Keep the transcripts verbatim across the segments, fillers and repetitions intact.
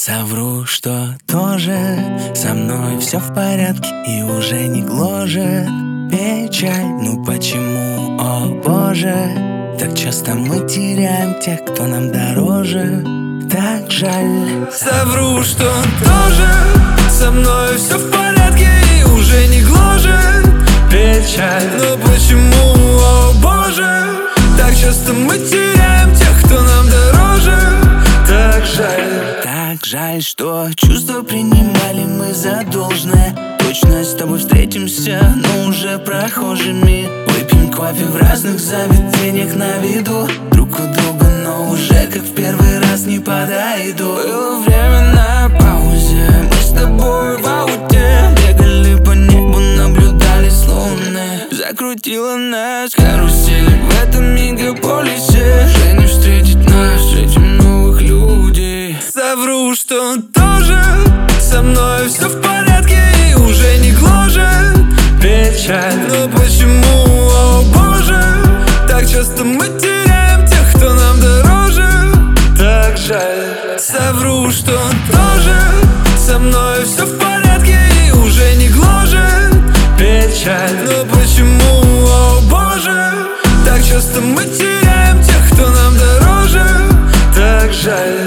Совру, что тоже со мной все в порядке и уже не гложет печаль. Ну почему, о боже, так часто мы теряем тех, кто нам дороже? Так жаль. Совру, что тоже со мной все в порядке и уже не гложет печаль. Но почему, о боже, так часто мы теряем тех, кто нам дороже? Так жаль. Так жаль, что чувства принимали мы за должное. Точно с тобой встретимся, но уже прохожими. Выпьем кофе в разных заведениях на виду друг у друга, но уже как в первый раз не подойду. Было время на паузе, мы с тобой в ауте бегали по небу, наблюдали с луны. Закрутила нас карусель в этом мегаполисе. Уже не встретить нас, встретим новых людей. Совру, что тоже со мной все в порядке и уже не гложет печаль. Но почему, о боже, так часто мы теряем тех, кто нам дороже? Так жаль. Совру, что тоже со мной все в порядке и уже не гложет печаль. Но почему, о боже, так часто мы теряем тех, кто нам дороже? Так жаль.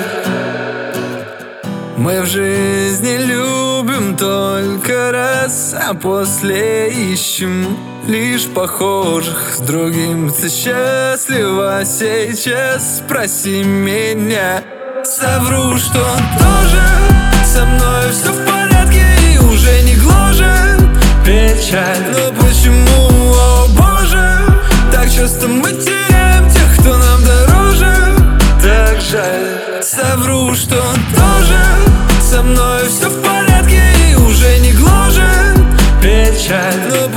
Мы в жизни любим только раз, а после ищем лишь похожих. С другим ты счастлива сейчас, спроси меня. Совру, что тоже со мной все в порядке и уже не гложет печаль. Но почему, о боже, так часто мы теряем тех, кто нам дороже? Так жаль. Совру, что тоже со мной все в порядке и уже не гложет печаль. Но